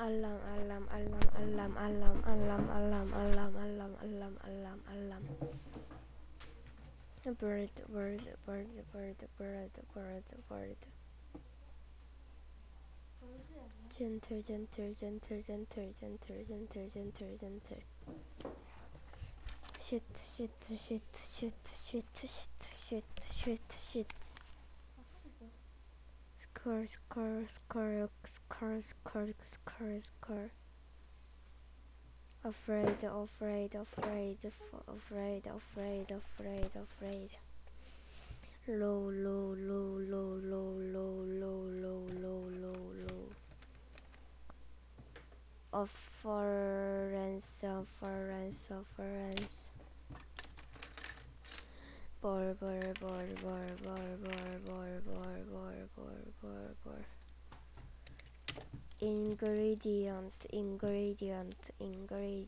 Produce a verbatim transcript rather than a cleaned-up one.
alarm, alarm, alarm, alarm, alarm, alarm, alarm, alarm, alarm, alarm, alarm, alarm. Bird, bird, bird, bird, bird, bird, bird. Gentle, gentle, gentle, gentle, gentle, gentle, gentle, gentle. Shit, shit, shit, shit, shit, shit, shit, shit, shit. Score, score, score, score, score, score, score. Afraid, afraid, afraid, afraid, afraid, afraid, afraid. Low, low, low, low, low, low, low, low, low, low, low. Afference, afference, afference. Bor, bor, bor, bor, bor, bor, bor, bor, bor, bor, bor, bor. Ingredient, ingredient, ingredient.